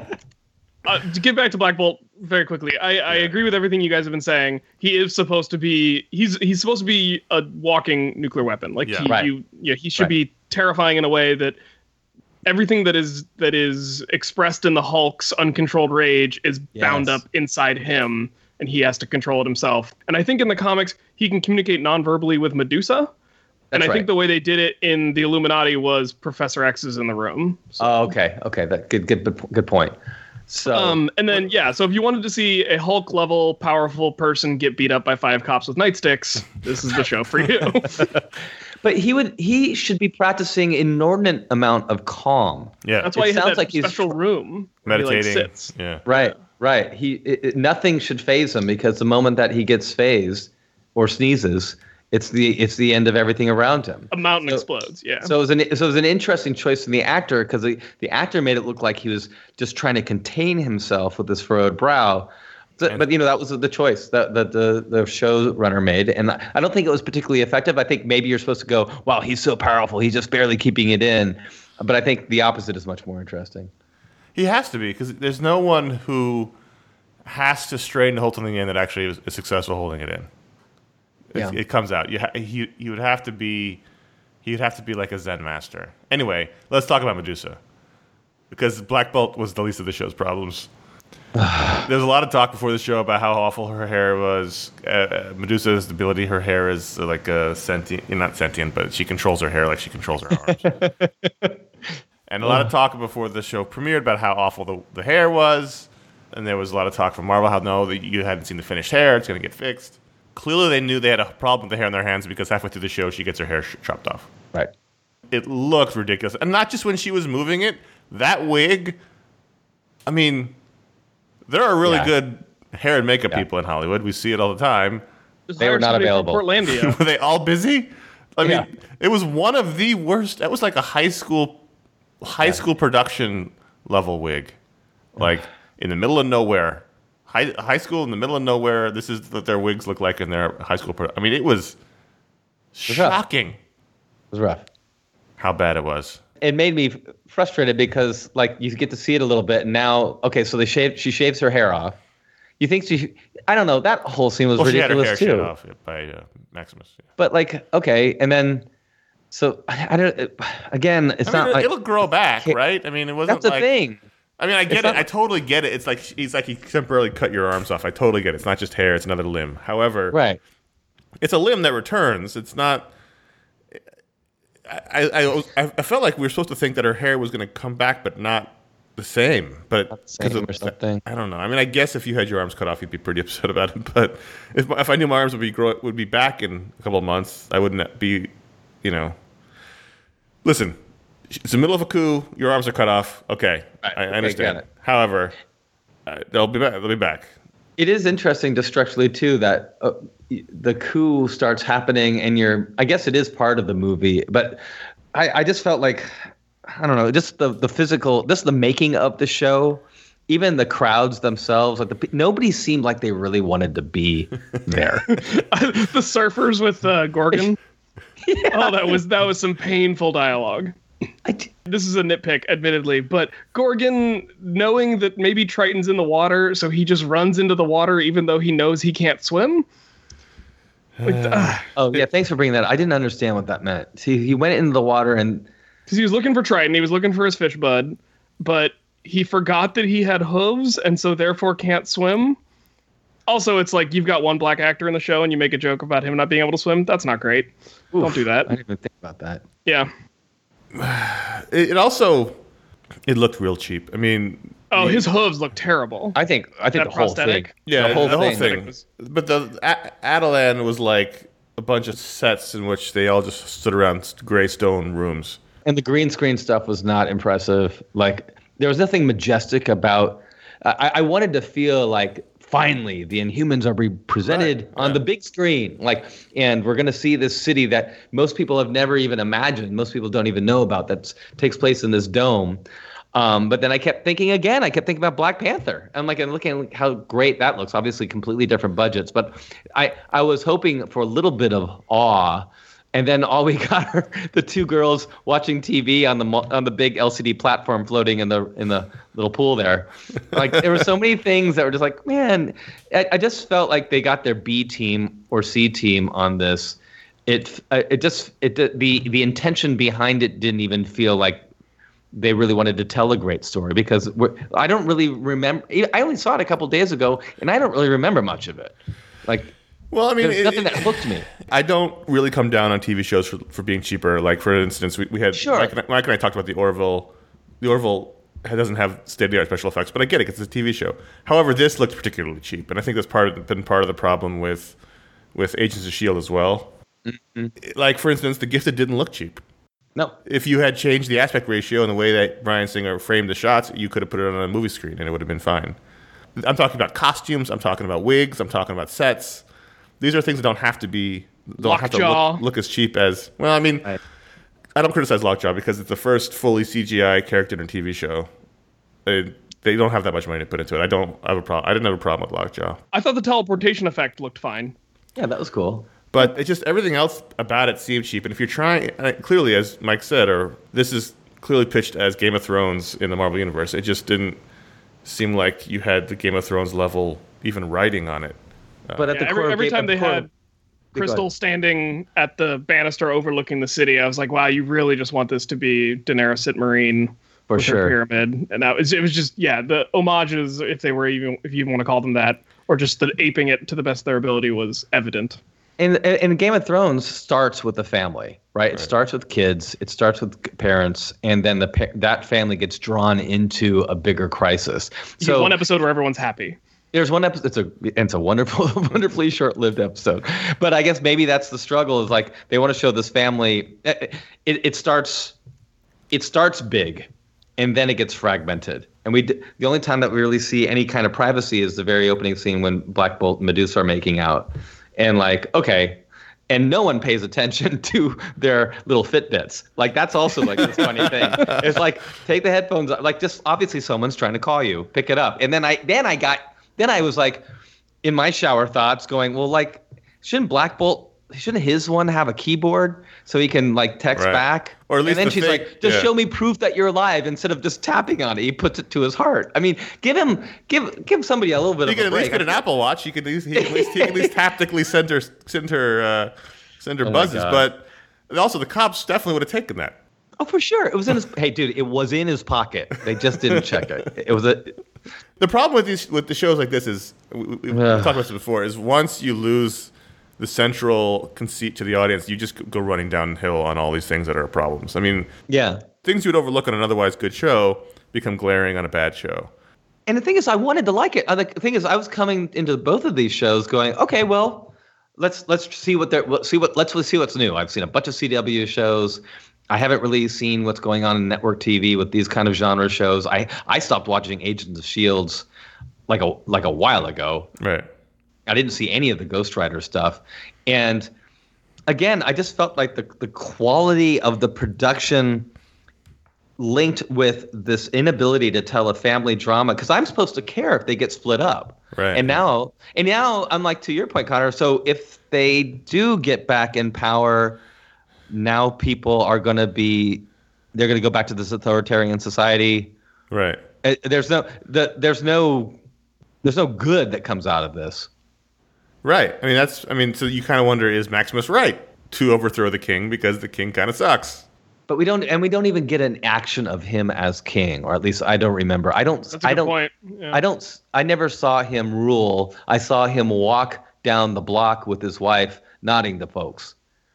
uh, to get back to Black Bolt very quickly, I, I agree with everything you guys have been saying. He is supposed to be he's he's supposed to be a walking nuclear weapon. Like Yeah. he, Right. you, yeah, he should Right. be terrifying in a way that everything that is that is expressed in the Hulk's uncontrolled rage is bound Yes. up inside him, and he has to control it himself. And I think in the comics he can communicate non-verbally with Medusa. And I That's think right. the way they did it in the Illuminati was Professor X is in the room. So, Oh, okay. Okay. That good. Good. Good point. So. um, and then yeah, so if you wanted to see a Hulk level powerful person get beat up by five cops with nightsticks, this is the show for you. but he would. He should be practicing inordinate amount of calm. Yeah, That's why It he had sounds that like he's special room where he, like, meditating. sits. Yeah, Right. Right. He. It, it- nothing should phase him because the moment that he gets phased or sneezes, it's the it's the end of everything around him. A mountain So- explodes. Yeah. So it was an so it was an interesting choice from the actor because the, the actor made it look like he was just trying to contain himself with this furrowed brow. So- And- but you know that was the choice that, that the the showrunner made, and I don't think it was particularly effective. I think maybe you're supposed to go, "Wow, he's so powerful, he's just barely keeping it in." But I think the opposite is much more interesting. he has to be because there's no one who has to strain to hold something in that actually is, is successful holding it in. It's, Yeah. It comes out. You ha- he you would have to be he would have to be like a Zen master. Anyway, let's talk about Medusa. because Black Bolt was the least of the show's problems. There's a lot of talk before the show about how awful her hair was. Uh, Medusa's ability, her hair is like a sentient, not sentient, but she controls her hair like she controls her arms. And a lot of talk before the show premiered about how awful the, the hair was. And there was a lot of talk from Marvel how no, that you hadn't seen the finished hair, it's going to get fixed. Clearly they knew they had a problem with the hair in their hands because halfway through the show she gets her hair sh- chopped off. Right. It looked ridiculous. And not just when she was moving it, that wig, I mean... There are really yeah. good hair and makeup yeah. people in Hollywood. We see it all the time. Just they were not available. Portlandia. Were they all busy? I yeah. mean, it was one of the worst. That was like a high school, high yeah. school production level wig, like in the middle of nowhere. High high school in the middle of nowhere. This is what their wigs look like in their high school. Pro- I mean, it was, it was shocking. Rough. It was rough. How bad it was. It made me frustrated because, like, you get to see it a little bit, and now, okay, so they shave. She shaves her hair off. You think she? I don't know. That whole scene was well, ridiculous she had her hair too. shaved off by uh, Maximus. Yeah. But like, okay, and then, so I, I don't. It, again, it's I not mean, like it'll grow back, right? I mean, it wasn't. That's like, the thing. I mean, I get it's it. not, I totally get it. It's like he's like he temporarily cut your arms off. I totally get it. It's not just hair; it's another limb. However, right? It's a limb that returns. It's not. I, I, was, I felt like we were supposed to think that her hair was going to come back, but not the same. But not the same of, or something. I don't know. I mean, I guess if you had your arms cut off, you'd be pretty upset about it. But if if I knew my arms would be grow, would be back in a couple of months, I wouldn't be, you know. Listen, it's the middle of a coup. Your arms are cut off. Okay, right. I, I okay, understand. It. However, uh, they'll be back. They'll be back. It is interesting, just structurally too, that uh, the coup starts happening, and you're. I guess it is part of the movie, but I, I just felt like, I don't know, just the the physical, just the making of the show, even the crowds themselves, like the nobody seemed like they really wanted to be there. The surfers with uh, Gorgon. Yeah. Oh, that was that was some painful dialogue. T- this is a nitpick, admittedly, but Gorgon, knowing that maybe Triton's in the water, so he just runs into the water even though he knows he can't swim. Like, uh, oh, yeah, thanks for bringing that up. I didn't understand what that meant. See, he went into the water and... Because he was looking for Triton, he was looking for his fish bud, but he forgot that he had hooves and so therefore can't swim. Also, it's like you've got one black actor in the show and you make a joke about him not being able to swim. That's not great. Oof, don't do that. I didn't even think about that. Yeah. It also, it looked real cheap. I mean, oh, his hooves look terrible. I think, I think that the whole prosthetic? thing. Yeah, the whole the whole thing. thing. Was, but the a- Adelan was like a bunch of sets in which they all just stood around gray stone rooms. And the green screen stuff was not impressive. Like, there was nothing majestic about. I, I wanted to feel like finally the Inhumans are represented right, on yeah. the big screen. Like, and we're going to see this city that most people have never even imagined. Most people don't even know about that takes place in this dome. Um, but then I kept thinking again, I kept thinking about Black Panther. I'm like, I'm looking at how great that looks. Obviously, completely different budgets. But I, I was hoping for a little bit of awe. And then all we got are the two girls watching T V on the on the big L C D platform floating in the in the little pool there. Like, there were so many things that were just like, man, I, I just felt like they got their B team or C team on this. It it just it the the intention behind it didn't even feel like they really wanted to tell a great story, because we're, I don't really remember. I only saw it a couple days ago, and I don't really remember much of it. Like. Well, I mean, there's it, nothing it, that hooked me. I don't really come down on T V shows for, for being cheaper. Like, for instance, we, we had sure. Mike, and I, Mike and I talked about the Orville. The Orville doesn't have state-of-the-art special effects, but I get it, 'cause it's a T V show. However, this looked particularly cheap, and I think that's part of, been part of the problem with with Agents of S H I E L D as well. Mm-hmm. Like, for instance, The Gifted didn't look cheap. No. If you had changed the aspect ratio and the way that Bryan Singer framed the shots, you could have put it on a movie screen, and it would have been fine. I'm talking about costumes. I'm talking about wigs. I'm talking about sets. These are things that don't have to be don't have to look, look as cheap as. Well, I mean, right. I don't criticize Lockjaw because it's the first fully C G I character in a T V show. They, they don't have that much money to put into it. I don't have a problem. I didn't have a problem with Lockjaw. I thought the teleportation effect looked fine. Yeah, that was cool. But it just everything else about it seemed cheap. And if you're trying, clearly, as Mike said, or this is clearly pitched as Game of Thrones in the Marvel Universe, it just didn't seem like you had the Game of Thrones level even writing on it. But at yeah, the core every, every of, time they core, had Crystal standing at the banister overlooking the city, I was like, wow, you really just want this to be Daenerys Sitmarine For with sure. her pyramid, and that was it. Was just yeah, the homages, if they were even if you want to call them that, or just the aping it to the best of their ability, was evident. And, and Game of Thrones starts with the family, right? It Right. starts with kids. It starts with parents, and then the pa- that family gets drawn into a bigger crisis. You So get one episode where everyone's happy. there's one episode. It's a it's a wonderful, wonderfully short-lived episode. But I guess maybe that's the struggle. Is like they want to show this family. It, it, it starts it starts big, and then it gets fragmented. And we d- the only time that we really see any kind of privacy is the very opening scene when Black Bolt and Medusa are making out. And like, okay, and no one pays attention to their little Fitbits. Like, that's also like this funny thing. It's like, take the headphones, like, just obviously someone's trying to call you, pick it up. And then I, then I got, then I was like, in my shower thoughts, going, well, like, shouldn't Black Bolt, shouldn't his one have a keyboard so he can like text Right. back? Or at least and then the she's thing- like, just yeah. show me proof that you're alive instead of just tapping on it. He puts it to his heart. I mean, give him, give, give somebody a little bit You of can a at least break. get an Apple Watch. You can at least, he, at least, he can at least tactically send her, send her, uh, send her Oh my buzzes. God. But also, the cops definitely would have taken that. Oh, for sure. It was in his. Hey, dude, it was in his pocket. They just didn't check it. It was a. The problem with these with the shows like this is we, we, we've Ugh. talked about this before. Is once you lose the central conceit to the audience, you just go running downhill on all these things that are problems. I mean, Yeah. things you would overlook on an otherwise good show become glaring on a bad show. And the thing is, I wanted to like it. Uh, The thing is, I was coming into both of these shows going, okay, well, let's let's see what they're let's see what let's see what's new. I've seen a bunch of C W shows. I haven't really seen what's going on in network T V with these kind of genre shows. I, I stopped watching Agents of Shields like a like a while ago. Right. I didn't see any of the Ghost Rider stuff. And again, I just felt like the the quality of the production linked with this inability to tell a family drama, because I'm supposed to care if they get split up. Right. And now and now I'm like, to your point, Connor, so if they do get back in power, now people are going to be they're going to go back to this authoritarian society. Right. Uh, There's no the, there's no there's no good that comes out of this. Right. I mean, that's. I mean, so you kind of wonder: is Maximus right to overthrow the king because the king kind of sucks? But we don't, and we don't even get an action of him as king, or at least I don't remember. I don't. That's a I good don't. point. Yeah. I don't. I never saw him rule. I saw him walk down the block with his wife, nodding to folks.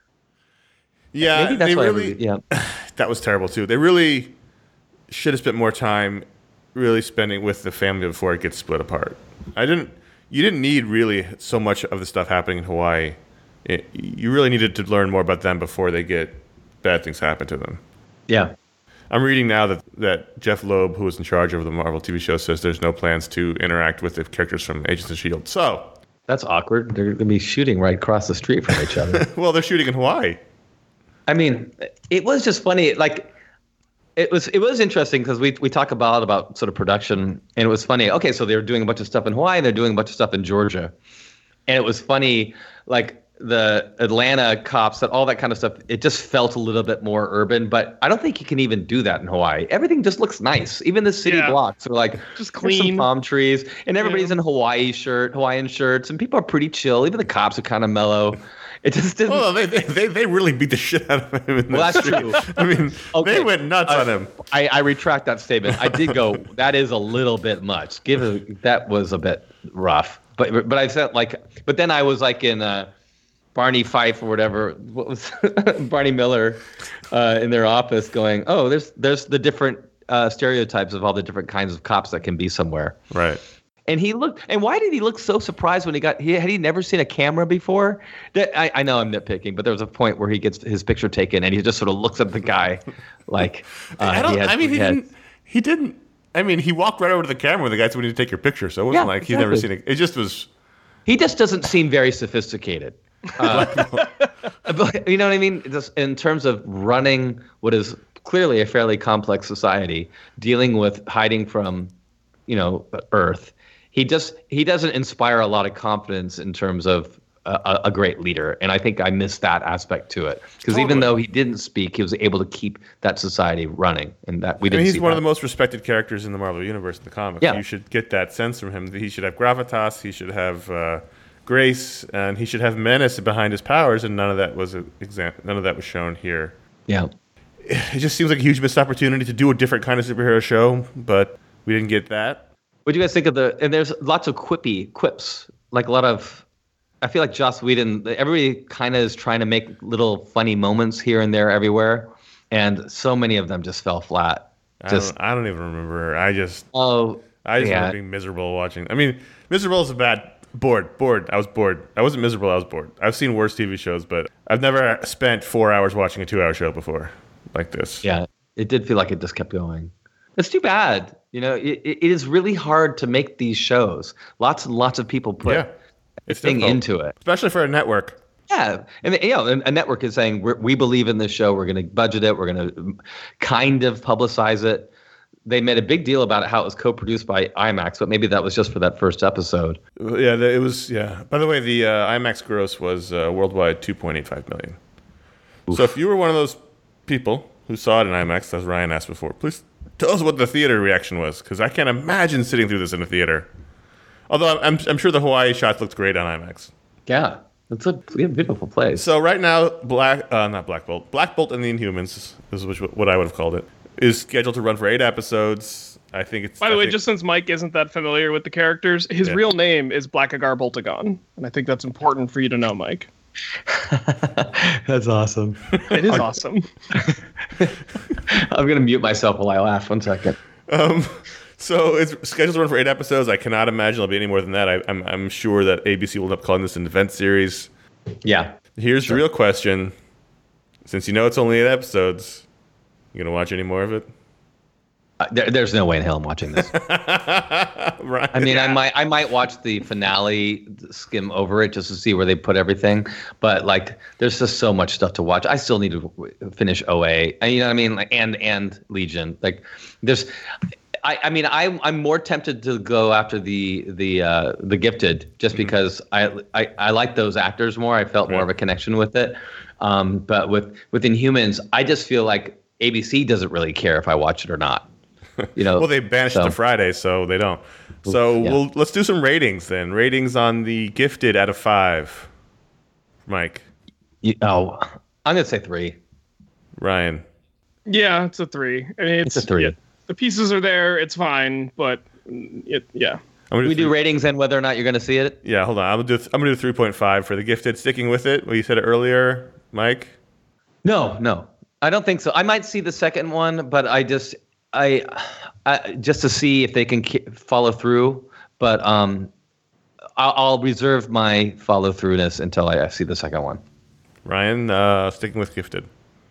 Yeah. Maybe that's they why. I really. re- yeah. That was terrible too. They really should have spent more time really spending with the family before it gets split apart. I didn't. You didn't need really so much of the stuff happening in Hawaii. It, you really needed to learn more about them before they get bad things happen to them. Yeah. I'm reading now that, that Jeff Loeb, who was in charge of the Marvel T V show, says there's no plans to interact with the characters from Agents of S H I E L D. So, That's awkward. They're going to be shooting right across the street from each other. well, they're shooting in Hawaii. I mean, it was just funny. Like, it was it was interesting because we we talk about about sort of production, and it was funny. Okay, so they were doing a bunch of stuff in Hawaii, and they're doing a bunch of stuff in Georgia, and it was funny. Like the Atlanta cops and all that kind of stuff. It just felt a little bit more urban, but I don't think you can even do that in Hawaii. Everything just looks nice. Even the city Yeah. blocks are like Just there's some clean. palm trees, and everybody's Yeah. in Hawaii shirt, Hawaiian shirts, and people are pretty chill. Even the cops are kind of mellow. It just didn't. Well, they, they they really beat the shit out of him. In Well, the that's street. true. I mean, Okay. they went nuts Uh, on him. I, I retract that statement. I did go. That is a little bit much. Give it, that was a bit rough. But but I felt like. But then I was like in uh, Barney Fife or whatever. What was Barney Miller uh, in their office going? Oh, there's there's the different uh, stereotypes of all the different kinds of cops that can be somewhere. Right. And he looked. And why did he look so surprised when he got? He had he never seen a camera before? That I, I know I'm nitpicking, but there was a point where he gets his picture taken, and he just sort of looks at the guy, like uh, I don't. he had- I mean, he had- didn't. He didn't. I mean, he walked right over to the camera when the guy said, "We need to take your picture." So it wasn't Yeah, like he's never seen exactly. it. It just was. He just doesn't seem very sophisticated. Uh, but, you know what I mean? Just in terms of running what is clearly a fairly complex society, dealing with hiding from, you know, Earth. He just he doesn't inspire a lot of confidence in terms of a, a great leader, and I think I missed that aspect to it. Because even Totally. though he didn't speak, he was able to keep that society running, and that we I didn't. mean, he's see one that. of the most respected characters in the Marvel universe in the comics. Yeah. You should get that sense from him. He should have gravitas. He should have uh, grace, and he should have menace behind his powers. And none of that was a exam- None of that was shown here. Yeah. it just seems like a huge missed opportunity to do a different kind of superhero show, but we didn't get that. What do you guys think of the? And there's lots of quippy quips, like a lot of. I feel like Joss Whedon. Everybody kind of is trying to make little funny moments here and there everywhere, and so many of them just fell flat. Just I don't, I don't even remember. I just oh, I just yeah. remember being miserable watching. I mean, miserable is a bad bored. Bored. I was bored. I wasn't miserable. I was bored. I've seen worse T V shows, but I've never spent four hours watching a two-hour show before like this. Yeah, it did feel like it just kept going. It's too bad. You know, it, it is really hard to make these shows. Lots and lots of people put Yeah, it's thing difficult, into it. especially for a network. Yeah, and you know, a network is saying we're, we believe in this show. We're going to budget it. We're going to kind of publicize it. They made a big deal about it, how it was co-produced by IMAX, but maybe that was just for that first episode. Yeah, the- it was. Yeah. By the way, the uh, IMAX gross was uh, worldwide two point eight five million. So if you were one of those people who saw it in IMAX, as Ryan asked before, please tell us what the theater reaction was, because I can't imagine sitting through this in a theater. Although I'm, I'm sure the Hawaii shots looked great on IMAX. Yeah, it's a beautiful place. So right now, Black, uh, not Black Bolt, Black Bolt and the Inhumans, this is which, what I would have called it, is scheduled to run for eight episodes. I think it's. By the I way, think, just since Mike isn't that familiar with the characters, his Yeah. real name is Blackagar Boltagon, and I think that's important for you to know, Mike. That's awesome. It is awesome. I'm going to mute myself while I laugh. One second. Um, so it's scheduled to run for eight episodes. I cannot imagine it'll be any more than that. I, I'm I'm sure that A B C will end up calling this an event series. Yeah. Here's Sure. the real question: since you know it's only eight episodes, you gonna watch any more of it? Uh, there, there's no way in hell I'm watching this. Right. I mean, I might I might watch the finale, skim over it just to see where they put everything. But like, there's just so much stuff to watch. I still need to w- finish O A. And, you know what I mean? Like, and and Legion. Like, there's. I, I mean, I I'm more tempted to go after the the uh, the Gifted just because I, I I like those actors more. I felt more Right. of a connection with it. Um, but with with Inhumans, I just feel like A B C doesn't really care if I watch it or not. You know, Well, they banished so. it to Friday, so they don't. So Yeah. we'll let's do some ratings then. Ratings on the Gifted out of five. Mike, You, oh, I'm gonna say three. Ryan. Yeah, it's a three. I mean, it's, It's a three. yeah, the pieces are there. It's fine, but it, yeah. I'm gonna We do three- ratings and whether or not you're gonna see it. Yeah, hold on. I'm gonna do. I'm gonna do three point five for the Gifted. Sticking with it. Well, you said it earlier, Mike. No, no, I don't think so. I might see the second one, but I just, I, I just to see if they can ki- follow through. But um, I'll, I'll reserve my follow throughness until I see the second one. Ryan, uh, sticking with Gifted.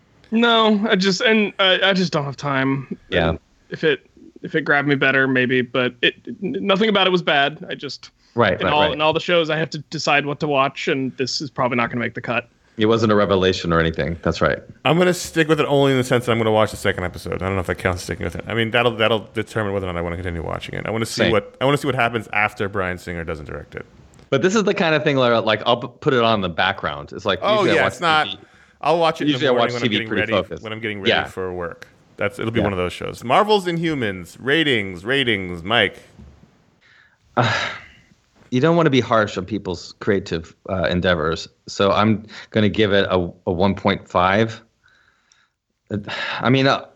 No, I just and uh, I just don't have time. Yeah. And if it if it grabbed me better, maybe. But it nothing about it was bad. I just Right, in right, all right. in all the shows, I have to decide what to watch, and this is probably not going to make the cut. It wasn't a revelation or anything. That's right. I'm gonna stick with it only in the sense that I'm gonna watch the second episode. I don't know if that counts sticking with it. I mean, that'll that'll determine whether or not I want to continue watching it. I want to see Same. what I want to see what happens after Bryan Singer doesn't direct it. But this is the kind of thing where, like, I'll p- put it on the background. It's like Oh usually I yeah, watch it's not. T V. I'll watch it in Usually the I morning watch when I'm T V getting pretty ready. focused. When I'm getting ready Yeah. for work. That's it'll be Yeah. one of those shows. Marvel's Inhumans ratings, ratings. Mike, You don't want to be harsh on people's creative uh, endeavors, so I'm going to give it a, a one point five. I mean, uh,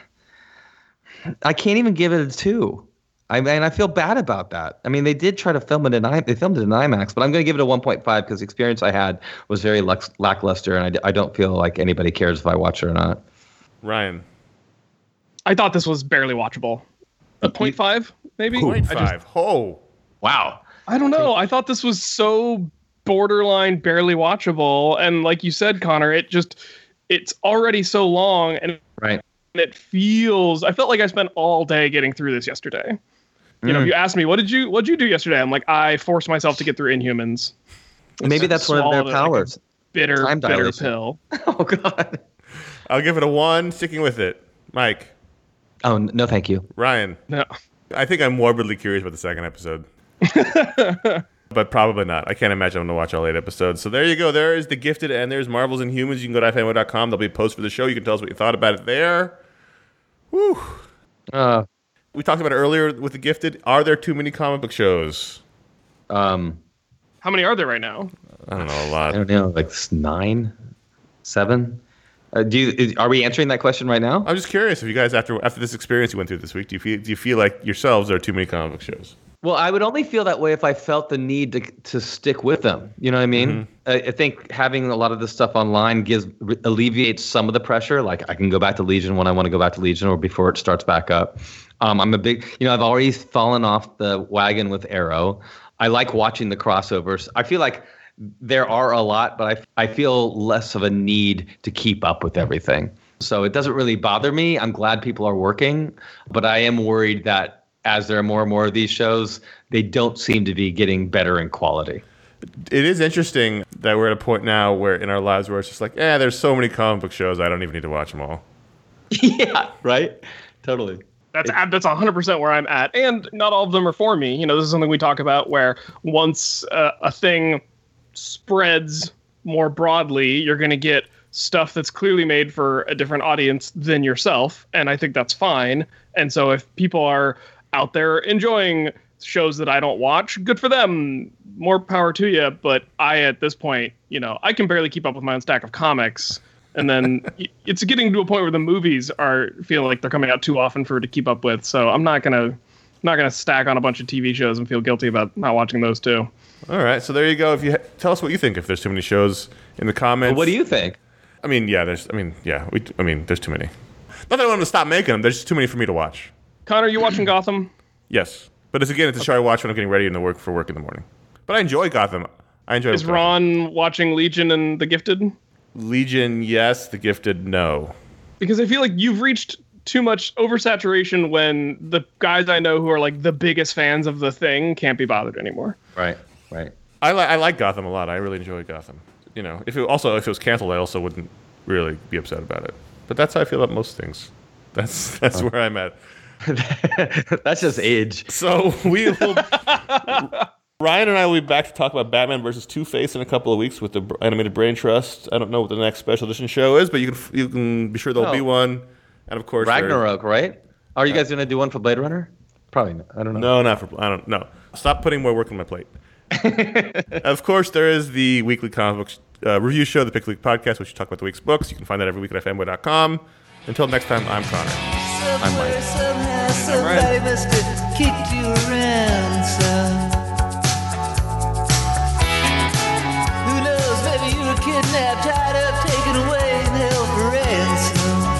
I can't even give it a two. I mean, I feel bad about that. I mean, they did try to film it in I, they filmed it in IMAX, but I'm going to give it a one point five because the experience I had was very lux- lackluster, and I, d- I don't feel like anybody cares if I watch it or not. Ryan, I thought this was barely watchable. A point five, maybe. point I just five. Oh, Wow. I don't know. I thought this was so borderline barely watchable, and like you said, Connor, it just it's already so long, and Right. it feels. I felt like I spent all day getting through this yesterday. You know, Mm. if you asked me what did you what did you do yesterday, I'm like I forced myself to get through Inhumans. Maybe that's one of their Swallowed it like a powers. bitter, Time bitter dilation. pill. Oh, God. I'll give it a one. Sticking with it. Mike, Oh, n- no, thank you. Ryan. No. I think I'm morbidly curious about the second episode. But probably not. I can't imagine I'm going to watch all eight episodes. So there you go. There is The Gifted, and there's Marvels and Humans. You can go to i fanboy dot com. There'll be a post for the show. You can tell us what you thought about it there. Whew. Uh, We talked about it earlier with The Gifted. Are there too many comic book shows? um, How many are there right now? I don't know, a I lot. don't know, like s- nine, seven. Uh, do you, is, are we answering that question right now? I'm just curious if you guys, after after this experience you went through this week, do you feel do you feel like yourselves there are too many comic book shows? Well, I would only feel that way if I felt the need to to stick with them. You know what I mean? Mm-hmm. I, I think having a lot of this stuff online gives alleviates some of the pressure. Like I can go back to Legion when I want to go back to Legion or before it starts back up. Um, I'm a big, you know, I've already fallen off the wagon with Arrow. I like watching the crossovers. I feel like there are a lot, but I I feel less of a need to keep up with everything. So it doesn't really bother me. I'm glad people are working, but I am worried that as there are more and more of these shows, they don't seem to be getting better in quality. It is interesting that we're at a point now where in our lives where it's just like, yeah, there's so many comic book shows, I don't even need to watch them all. Yeah, right? Totally. That's it, that's one hundred percent where I'm at. And not all of them are for me. You know, this is something we talk about where once uh, a thing spreads more broadly, you're going to get stuff that's clearly made for a different audience than yourself. And I think that's fine. And so if people are out there enjoying shows that I don't watch, good for them. More power to you. But I, at this point, you know, I can barely keep up with my own stack of comics. And then it's getting to a point where the movies are feel like they're coming out too often for it to keep up with. So I'm not gonna not gonna stack on a bunch of T V shows and feel guilty about not watching those too. All right, so there you go. If you ha- tell us what you think, if there's too many shows in the comments. Well, what do you think? I mean, yeah, there's. I mean, yeah, we. I mean, there's too many. Not that I want them to stop making them. There's just too many for me to watch. Connor, are you watching Gotham? Yes, but it's again, it's a show I watch when I'm getting ready to work for work in the morning. But I enjoy Gotham. I enjoy. Is Gotham. Ron watching Legion and The Gifted? Legion, yes. The Gifted, no. Because I feel like you've reached too much oversaturation when the guys I know who are like the biggest fans of the thing can't be bothered anymore. Right, right. I, li- I like Gotham a lot. I really enjoy Gotham. You know, if it also if it was canceled, I also wouldn't really be upset about it. But that's how I feel about most things. That's that's oh. where I'm at. That's just age. So we will. Ryan and I will be back to talk about Batman versus Two-Face in a couple of weeks with the Animated Brain Trust. I don't know what the next special edition show is, but you can you can be sure there'll oh. be one. And of course, Ragnarok, right? Are you guys going to do one for Blade Runner? Probably not. I don't know. No, not for. I don't know. Stop putting more work on my plate. Of course, there is the weekly comic book uh, review show, the Pick Week Podcast, which we talk about the week's books. You can find that every week at fanboy dot com. Until next time, I'm Connor. I'm Mike. Somebody must have kicked you around some. Who knows, maybe you were kidnapped, tied up, taken away, and held for ransom.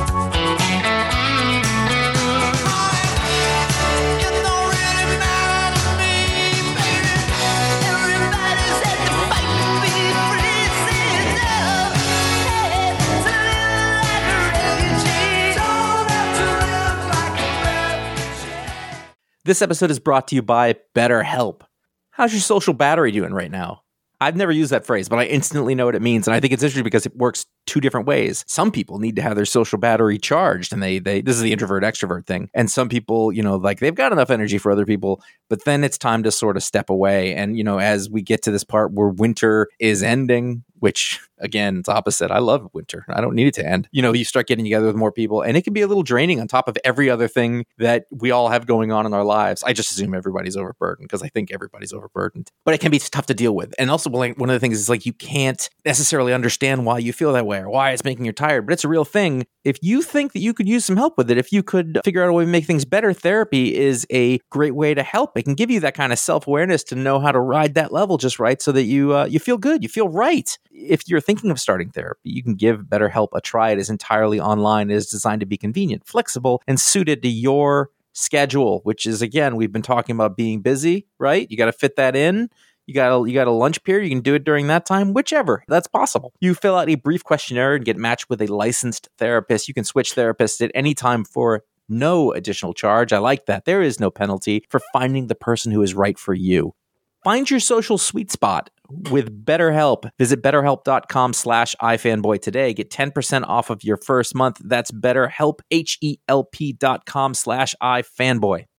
This episode is brought to you by BetterHelp. How's your social battery doing right now? I've never used that phrase, but I instantly know what it means. And I think it's interesting because it works two different ways. Some people need to have their social battery charged, and they they this is the introvert extrovert thing. And some people, you know, like they've got enough energy for other people, but then it's time to sort of step away. And, you know, as we get to this part where winter is ending, which again, it's opposite. I love winter. I don't need it to end. You know, you start getting together with more people, and it can be a little draining on top of every other thing that we all have going on in our lives. I just assume everybody's overburdened because I think everybody's overburdened, but it can be tough to deal with. And also, like, one of the things is like you can't necessarily understand why you feel that way or why it's making you tired, but it's a real thing. If you think that you could use some help with it, if you could figure out a way to make things better, therapy is a great way to help. It can give you that kind of self-awareness to know how to ride that level just right so that you uh, you feel good, you feel right. If you're thinking of starting therapy, you can give BetterHelp a try. It is entirely online. It is designed to be convenient, flexible, and suited to your schedule, which is, again, we've been talking about being busy, right? You got to fit that in. You got a, you got a lunch period. You can do it during that time, whichever. That's possible. You fill out a brief questionnaire and get matched with a licensed therapist. You can switch therapists at any time for no additional charge. I like that. There is no penalty for finding the person who is right for you. Find your social sweet spot with BetterHelp. Visit betterhelp.com slash ifanboy today. Get ten percent off of your first month. That's BetterHelp, H E L P dot com slash ifanboy.